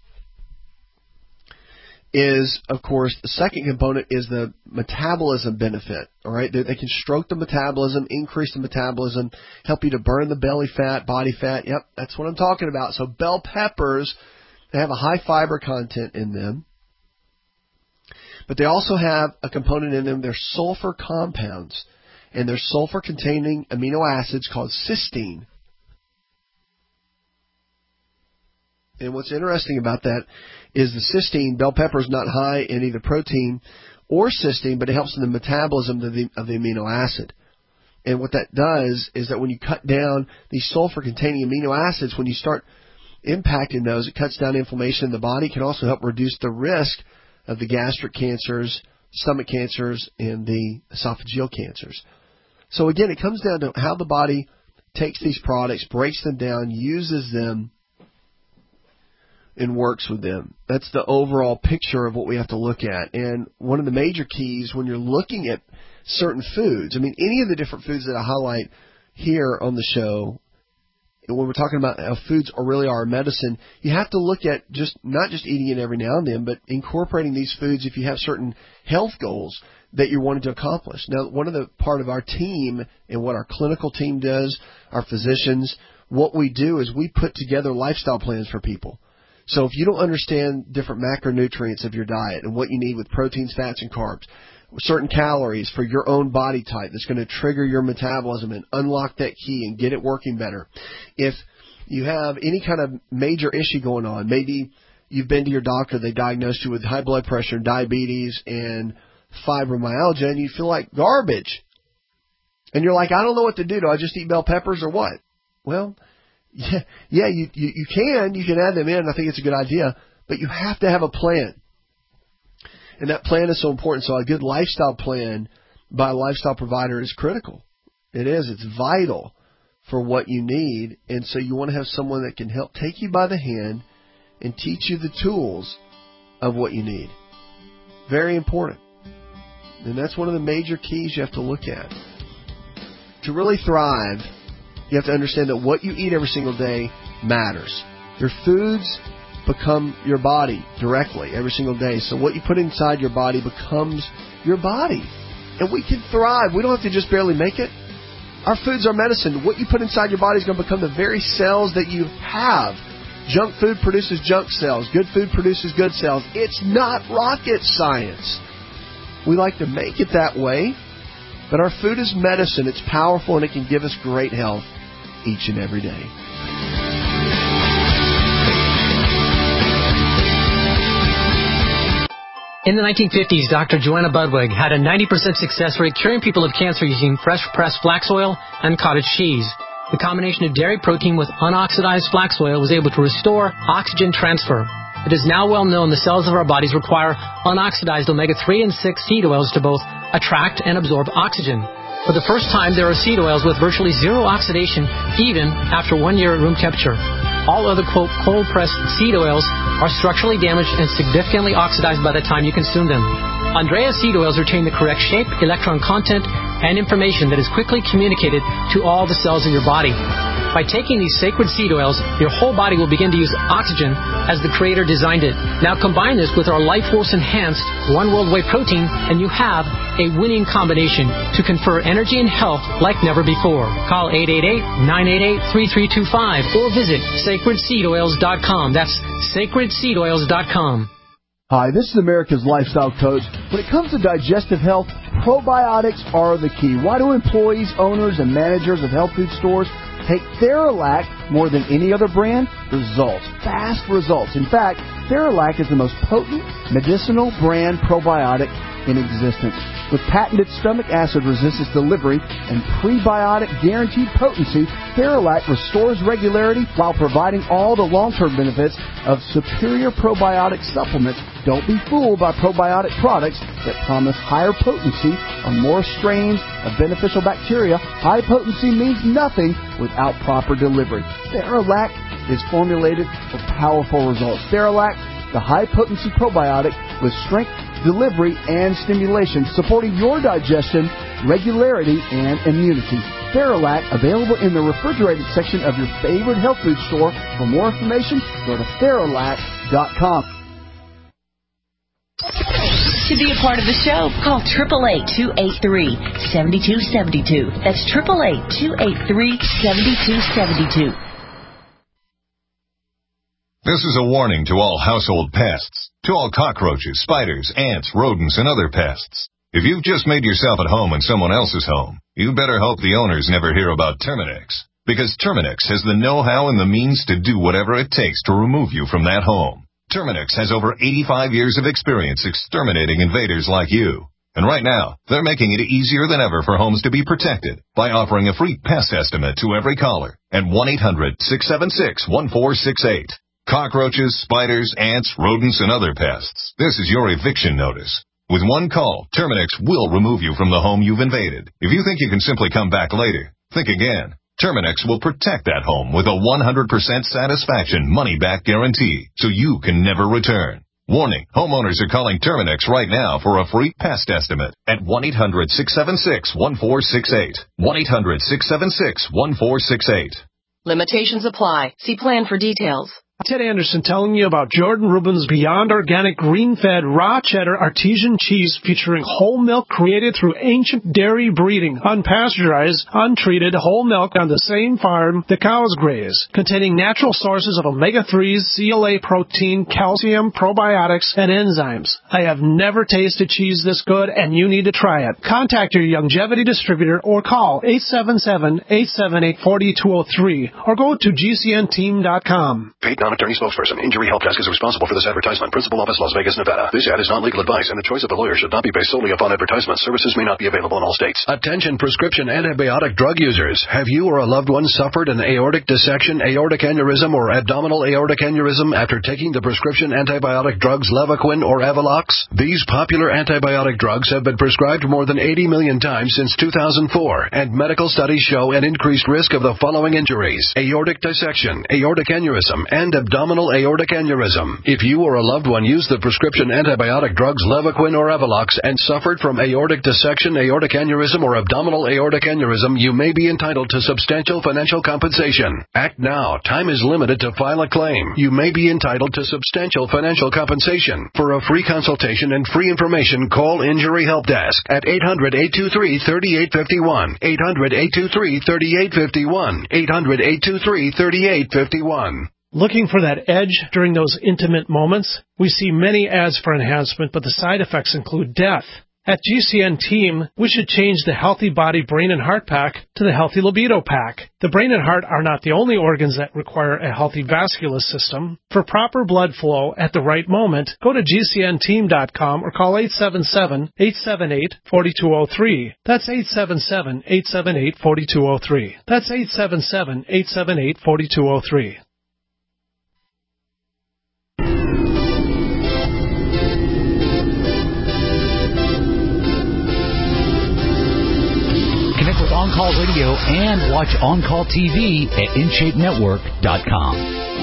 is, of course, the second component is the metabolism benefit. All right, they, they can stroke the metabolism, increase the metabolism, help you to burn the belly fat, body fat. Yep, that's what I'm talking about. So bell peppers, they have a high fiber content in them, but they also have a component in them. They're sulfur compounds, and they're sulfur-containing amino acids called cysteine. And what's interesting about that is the cysteine, bell pepper is not high in either protein or cysteine, but it helps in the metabolism of the, of the amino acid. And what that does is that when you cut down these sulfur-containing amino acids, when you start impacting those, it cuts down inflammation in the body. It can also help reduce the risk of the gastric cancers, stomach cancers, and the esophageal cancers. So again, it comes down to how the body takes these products, breaks them down, uses them, and works with them. That's the overall picture of what we have to look at. And one of the major keys when you're looking at certain foods, I mean, any of the different foods that I highlight here on the show, when we're talking about how foods are really our medicine, you have to look at just not just eating it every now and then, but incorporating these foods if you have certain health goals that you're wanting to accomplish. Now, one of the part of our team and what our clinical team does, our physicians, what we do is we put together lifestyle plans for people. So if you don't understand different macronutrients of your diet and what you need with proteins, fats, and carbs, certain calories for your own body type that's going to trigger your metabolism and unlock that key and get it working better. If you have any kind of major issue going on, maybe you've been to your doctor, they diagnosed you with high blood pressure, diabetes, and fibromyalgia, and you feel like garbage. And you're like, I don't know what to do. Do I just eat bell peppers or what? Well, yeah, yeah, you, you, you can. You can add them in. I think it's a good idea. But you have to have a plan. And that plan is so important. So a good lifestyle plan by a lifestyle provider is critical. It is. It's vital for what you need. And so you want to have someone that can help take you by the hand and teach you the tools of what you need. Very important. And that's one of the major keys you have to look at. To really thrive, you have to understand that what you eat every single day matters. Your foods become your body directly every single day. So what you put inside your body becomes your body. And we can thrive. We don't have to just barely make it. Our foods are medicine. What you put inside your body is going to become the very cells that you have. Junk food produces junk cells. Good food produces good cells. It's not rocket science. We like to make it that way. But our food is medicine. It's powerful and it can give us great health each and every day. In the nineteen fifties, Doctor Joanna Budwig had a ninety percent success rate curing people of cancer using fresh-pressed flax oil and cottage cheese. The combination of dairy protein with unoxidized flax oil was able to restore oxygen transfer. It is now well known the cells of our bodies require unoxidized omega three and six seed oils to both attract and absorb oxygen. For the first time, there are seed oils with virtually zero oxidation, even after one year at room temperature. All other, quote, cold-pressed seed oils are structurally damaged and significantly oxidized by the time you consume them. Andrea seed oils retain the correct shape, electron content, and information that is quickly communicated to all the cells in your body. By taking these sacred seed oils, your whole body will begin to use oxygen as the Creator designed it. Now combine this with our Life Force Enhanced One World Whey Protein, and you have a winning combination to confer energy and health like never before. Call eight eight eight, nine eight eight, three three two five or visit sacred seed oils dot com. That's sacred seed oils dot com. Hi, this is America's Lifestyle Coach. When it comes to digestive health, probiotics are the key. Why do employees, owners, and managers of health food stores take Theralac more than any other brand? Results. Fast results. In fact, Theralac is the most potent medicinal brand probiotic in existence. With patented stomach acid resistance delivery and prebiotic guaranteed potency, Theralac restores regularity while providing all the long-term benefits of superior probiotic supplements. Don't be fooled by probiotic products that promise higher potency or more strains of beneficial bacteria. High potency means nothing without proper delivery. Theralac is formulated for powerful results. Theralac, the high-potency probiotic with strength, delivery, and stimulation, supporting your digestion, regularity, and immunity. Theralac, available in the refrigerated section of your favorite health food store. For more information, go to Theralac dot com. To be a part of the show, call eight eight eight, two eight three, seven two seven two. That's eight eight eight, two eight three, seven two seven two. This is a warning to all household pests, to all cockroaches, spiders, ants, rodents, and other pests. If you've just made yourself at home in someone else's home, you better hope the owners never hear about Terminix, because Terminix has the know-how and the means to do whatever it takes to remove you from that home. Terminix has over eighty-five years of experience exterminating invaders like you. And right now, they're making it easier than ever for homes to be protected by offering a free pest estimate to every caller at one eight hundred, six seven six, one four six eight. Cockroaches, spiders, ants, rodents, and other pests. This is your eviction notice. With one call, Terminix will remove you from the home you've invaded. If you think you can simply come back later, think again. Terminix will protect that home with a one hundred percent satisfaction money-back guarantee, so you can never return. Warning, homeowners are calling Terminix right now for a free pest estimate at one eight hundred, six seven six, one four six eight. one eight hundred, six seven six, one four six eight. Limitations apply. See plan for details. Ted Anderson telling you about Jordan Rubin's Beyond Organic Green-Fed Raw Cheddar Artesian Cheese featuring whole milk created through ancient dairy breeding, unpasteurized, untreated whole milk on the same farm the cows graze, containing natural sources of omega threes, C L A protein, calcium, probiotics, and enzymes. I have never tasted cheese this good, and you need to try it. Contact your Longevity distributor or call eight seven seven, eight seven eight, four two zero three or go to G C N team dot com. Paid non-attorney spokesperson. Injury Help Desk is responsible for this advertisement. Principal office, Las Vegas, Nevada. This ad is not legal advice, and the choice of a lawyer should not be based solely upon advertisement. Services may not be available in all states. Attention prescription antibiotic drug users. Have you or a loved one suffered an aortic dissection, aortic aneurysm, or abdominal aortic aneurysm after taking the prescription antibiotic drugs Levaquin or Avelox? These popular antibiotic drugs have been prescribed more than eighty million times since two thousand four, and medical studies show an increased risk of the following injuries: aortic dissection, aortic aneurysm, and abdominal aortic aneurysm. If you or a loved one used the prescription antibiotic drugs Levaquin or Avelox and suffered from aortic dissection, aortic aneurysm, or abdominal aortic aneurysm, you may be entitled to substantial financial compensation. Act now. Time is limited to file a claim. You may be entitled to substantial financial compensation. For a free consultation and free information, call Injury Help Desk at eight hundred, eight two three, three eight five one, eight hundred, eight two three, three eight five one, eight hundred, eight two three, three eight five one. Looking for that edge during those intimate moments? We see many ads for enhancement, but the side effects include death. At G C N Team, we should change the Healthy Body, Brain, and Heart Pack to the Healthy Libido Pack. The brain and heart are not the only organs that require a healthy vascular system. For proper blood flow at the right moment, go to G C N team dot com or call eight seven seven, eight seven eight, four two zero three. That's eight seven seven, eight seven eight, four two zero three. That's eight seven seven, eight seven eight, four two zero three. Connect with On-Call Radio and watch On-Call T V at in shape network dot com.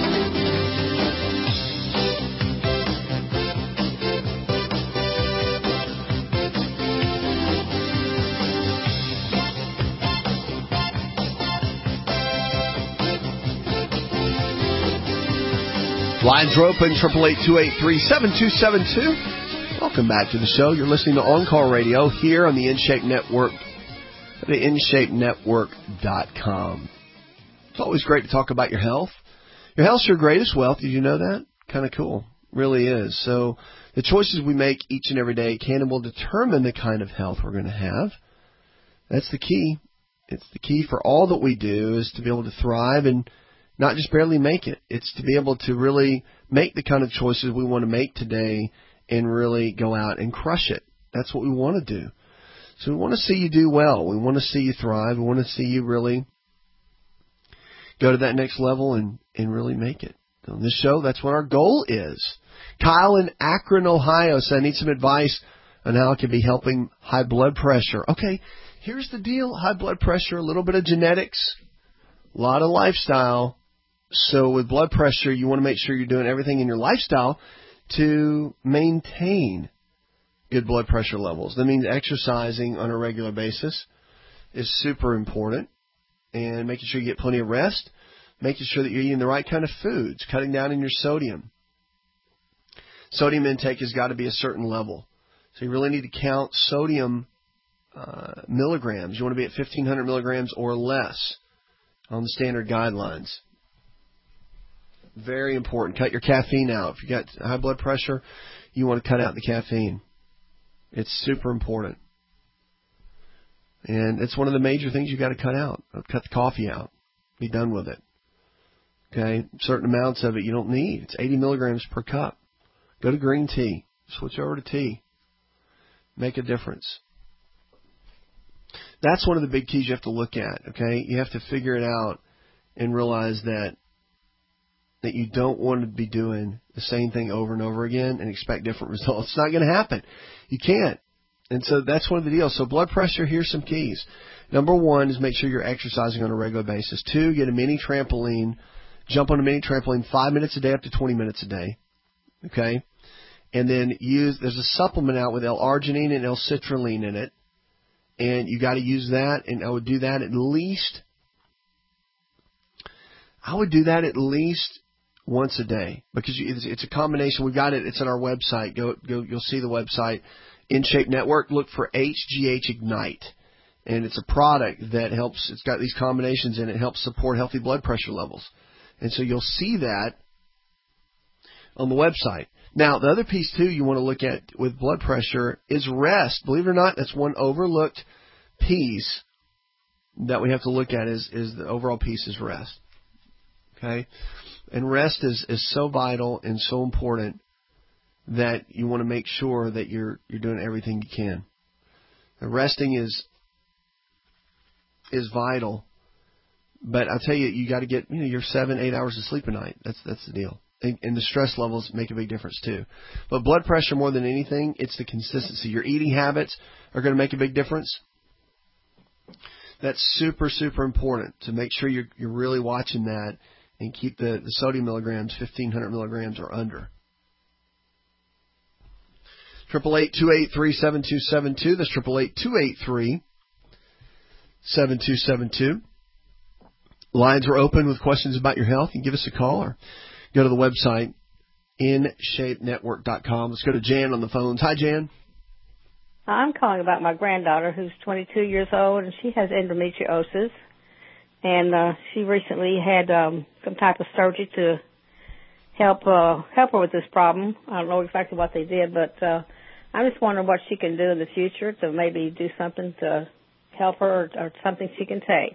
Lines are open, eight eight eight, two eight three, seven two seven two. Welcome back to the show. You're listening to On-Call Radio here on the InShape Network. Go to in shape network dot com. It's always great to talk about your health. Your health's your greatest wealth. Did you know that? Kind of cool. Really is. So the choices we make each and every day can and will determine the kind of health we're going to have. That's the key. It's the key for all that we do is to be able to thrive and not just barely make it. It's to be able to really make the kind of choices we want to make today and really go out and crush it. That's what we want to do. So we want to see you do well. We want to see you thrive. We want to see you really go to that next level and, and really make it. On this show, that's what our goal is. Kyle in Akron, Ohio said, I need some advice on how it can be helping high blood pressure. Okay, here's the deal. High blood pressure, a little bit of genetics, a lot of lifestyle. So with blood pressure, you want to make sure you're doing everything in your lifestyle to maintain good blood pressure levels. That means exercising on a regular basis is super important, and making sure you get plenty of rest, making sure that you're eating the right kind of foods, cutting down on your sodium. Sodium intake has got to be a certain level. So you really need to count sodium uh, milligrams. You want to be at fifteen hundred milligrams or less on the standard guidelines. Very important. Cut your caffeine out. If you got high blood pressure, you want to cut out the caffeine. It's super important. And it's one of the major things you've got to cut out. Cut the coffee out. Be done with it. Okay? Certain amounts of it you don't need. It's eighty milligrams per cup. Go to green tea. Switch over to tea. Make a difference. That's one of the big keys you have to look at. Okay? You have to figure it out and realize that that you don't want to be doing the same thing over and over again and expect different results. It's not going to happen. You can't. And so that's one of the deals. So blood pressure, here's some keys. Number one is make sure you're exercising on a regular basis. Two, get a mini trampoline. Jump on a mini trampoline five minutes a day up to twenty minutes a day. Okay? And then use, there's a supplement out with L-arginine and L-citrulline in it. And you got to use that, and I would do that at least, I would do that at least once a day, because it's, it's a combination. We got it. It's on our website. Go, go. You'll see the website. InShape Network. Look for H G H Ignite, and it's a product that helps. It's got these combinations in it. Helps support healthy blood pressure levels, and so you'll see that on the website. Now, the other piece too you want to look at with blood pressure is rest. Believe it or not, that's one overlooked piece that we have to look at. Is is the overall piece is rest. Okay. And rest is, is so vital and so important that you want to make sure that you're you're doing everything you can. And resting is is vital, but I'll tell you, you got to get you know your seven eight hours of sleep a night. That's that's the deal. And, and the stress levels make a big difference too. But blood pressure, more than anything, it's the consistency. Your eating habits are going to make a big difference. That's super super important to make sure you're you're really watching that. And keep the, the sodium milligrams, fifteen hundred milligrams or under. eight eight eight, two eight three, seven two seven two. That's eight eight eight, two eight three, seven two seven two. Lines are open with questions about your health. You can give us a call or go to the website, in shape network dot com. Let's go to Jan on the phones. Hi, Jan. I'm calling about my granddaughter who's twenty-two years old, and she has endometriosis. And uh, she recently had um, some type of surgery to help uh, help her with this problem. I don't know exactly what they did, but uh, I'm just wondering what she can do in the future to maybe do something to help her, or, or something she can take.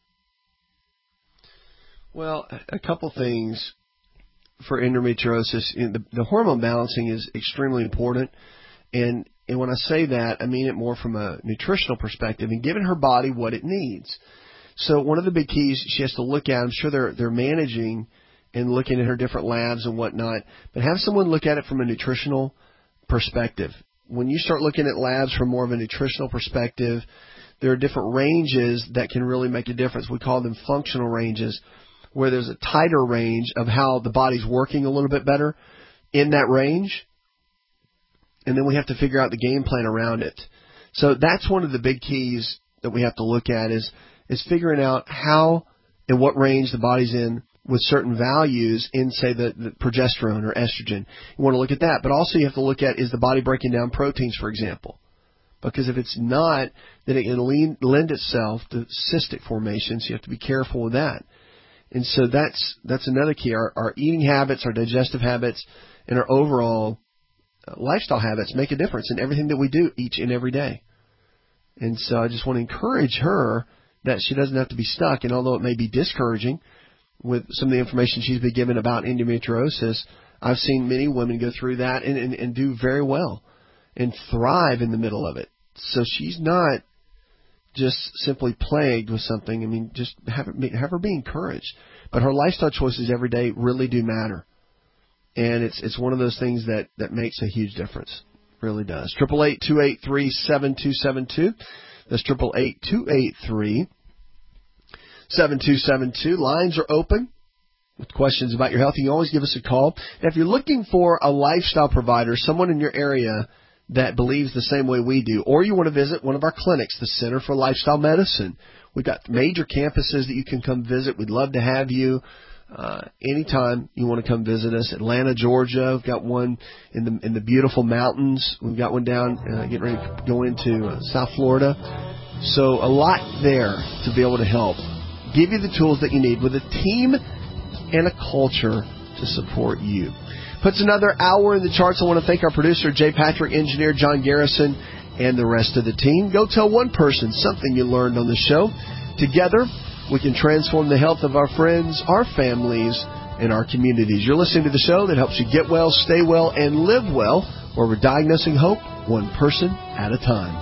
Well, a couple things for endometriosis. The, the hormone balancing is extremely important, and and when I say that, I mean it more from a nutritional perspective and giving her body what it needs. So one of the big keys she has to look at, I'm sure they're they're managing and looking at her different labs and whatnot, but have someone look at it from a nutritional perspective. When you start looking at labs from more of a nutritional perspective, there are different ranges that can really make a difference. We call them functional ranges, where there's a tighter range of how the body's working a little bit better in that range, and then we have to figure out the game plan around it. So that's one of the big keys that we have to look at is is figuring out how and what range the body's in with certain values in, say, the, the progesterone or estrogen. You want to look at that. But also you have to look at, is the body breaking down proteins, for example? Because if it's not, then it can lean, lend itself to cystic formation, so you have to be careful with that. And so that's that's another key. Our, our eating habits, our digestive habits, and our overall lifestyle habits make a difference in everything that we do each and every day. And so I just want to encourage her that she doesn't have to be stuck. And although it may be discouraging with some of the information she's been given about endometriosis, I've seen many women go through that and, and, and do very well and thrive in the middle of it. So she's not just simply plagued with something. I mean, just have, it, have her be encouraged. But her lifestyle choices every day really do matter. And it's it's one of those things that, that makes a huge difference. Really does. Triple eight two eight three seven two seven two. That's triple eight two eight three seven two seven two. Lines are open with questions about your health. You can always give us a call. And if you're looking for a lifestyle provider, someone in your area that believes the same way we do, or you want to visit one of our clinics, the Center for Lifestyle Medicine, we've got major campuses that you can come visit. We'd love to have you. Uh, anytime you want to come visit us, Atlanta, Georgia, we've got one in the in the beautiful mountains. We've got one down, uh, getting ready to go into uh, South Florida. So a lot there to be able to help give you the tools that you need with a team and a culture to support you. Puts another hour in the charts. I want to thank our producer, Jay Patrick, engineer John Garrison, and the rest of the team. Go tell one person something you learned on the show. Together, we can transform the health of our friends, our families, and our communities. You're listening to the show that helps you get well, stay well, and live well, where we're diagnosing hope one person at a time.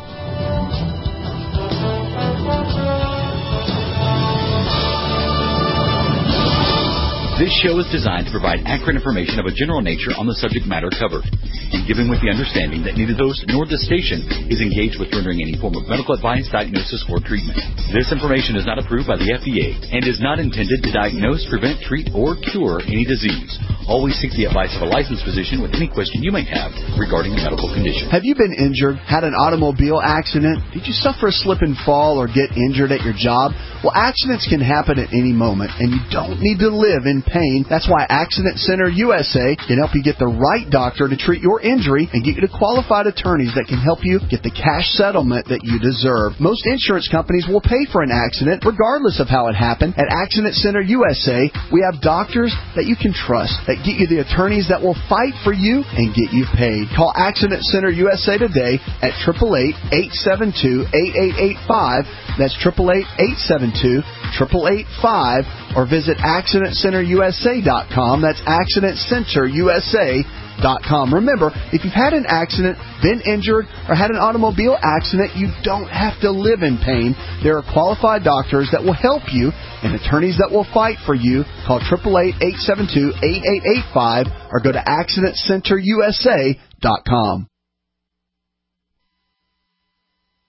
This show is designed to provide accurate information of a general nature on the subject matter covered, and given with the understanding that neither the host nor the station is engaged with rendering any form of medical advice, diagnosis, or treatment. This information is not approved by the F D A and is not intended to diagnose, prevent, treat, or cure any disease. Always seek the advice of a licensed physician with any question you may have regarding a medical condition. Have you been injured, had an automobile accident? Did you suffer a slip and fall or get injured at your job? Well, accidents can happen at any moment, and you don't need to live in pain. That's why Accident Center U S A can help you get the right doctor to treat your injury and get you to qualified attorneys that can help you get the cash settlement that you deserve. Most insurance companies will pay for an accident regardless of how it happened. At Accident Center U S A, we have doctors that you can trust, that get you the attorneys that will fight for you and get you paid. Call Accident Center U S A today at eight eight eight, eight seven two, eight eight eight five. That's eight eight eight, eight seven two, eight eight eight five, or visit accident center U S A dot com. That's accident center U S A dot com. Remember, if you've had an accident, been injured, or had an automobile accident, you don't have to live in pain. There are qualified doctors that will help you and attorneys that will fight for you. Call eight eight eight, eight seven two, eight eight eight five or go to accident center U S A dot com.